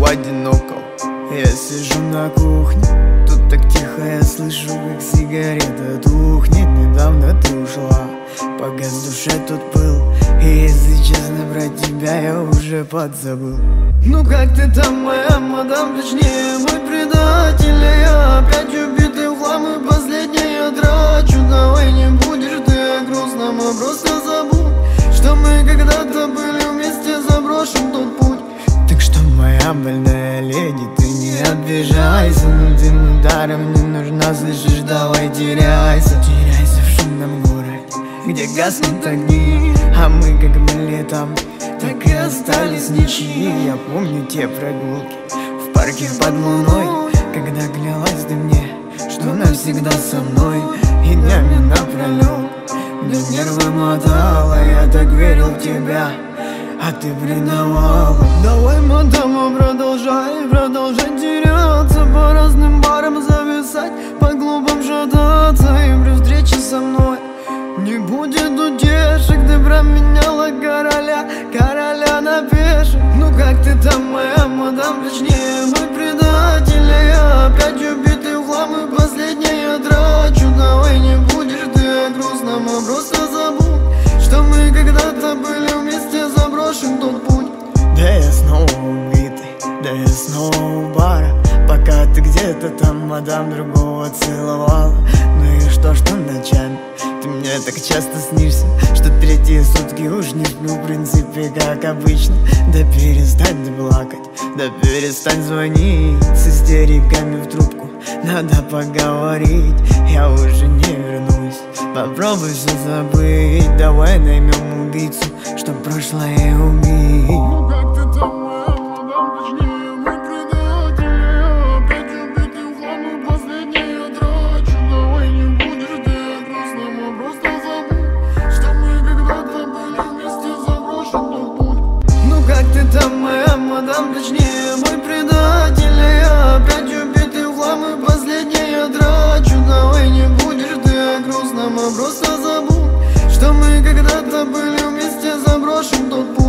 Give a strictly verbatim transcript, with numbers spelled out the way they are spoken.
одиноко. Я сижу на кухне, тут так тихо, я слышу, как сигарета тухнет. Недавно ты ушла, погас в душе тут был, и если честно, про тебя я уже подзабыл. Ну как ты там, моя мадам, точнее мой предатель? А я опять убитый в хлам, и последний я трачу. Давай не будешь ты о грустном, а просто забудь, что мы когда-то были вместе, заброшен тот путь. Так что, моя больная леди, ты не обижайся, но ты ударом не нужна, слышишь, давай теряйся. Теряйся в шумном городе, где гаснут огни, а мы как были там, так и остались ничьи. Я помню те прогулки в парке под луной, когда клялась ты мне, что навсегда со мной, и днями напролет мне нервы мотала. Я так верил в тебя, а ты предавала. Давай, мадама, продолжай, продолжай теряться, по разным барам зависать, по клубам шататься, и при встрече со мной не будет утешек. Ты променяла короля, короля на пешек. Ну как ты там, моя мадам, точнее мой предатель? А я опять убитый в хлам, и последний я трачу. Давай не будешь ты о грустном, а просто забудь, что мы когда-то были вместе, заброшен тот путь. Да я снова убитый, да я снова у бара, пока ты где-то там, мадам, другого целовала. Ну и что, что ночами ты мне так часто снишься, что третьи сутки уж не сплю, в принципе, как обычно. Да перестань ты плакать, да перестань звонить с истериками в трубку, надо поговорить, я уже не вернусь. Попробуй все забыть, давай наймем убийцу, чтоб прошлое убить. Ну как ты там, моя мадам, точнее мой предатель? Я опять убитый в хлам, и последний я трачу. Давай не будешь ты о грустном, а просто забудь, что мы когда-то были вместе, заброшен тот путь. Ну как ты там, моя мадам, точнее мой предатель? А я опять убитый в хлам, и последний я трачу. Давай не будешь ты о грустном, а просто забудь, что мы когда-то были вместе, заброшен тот путь.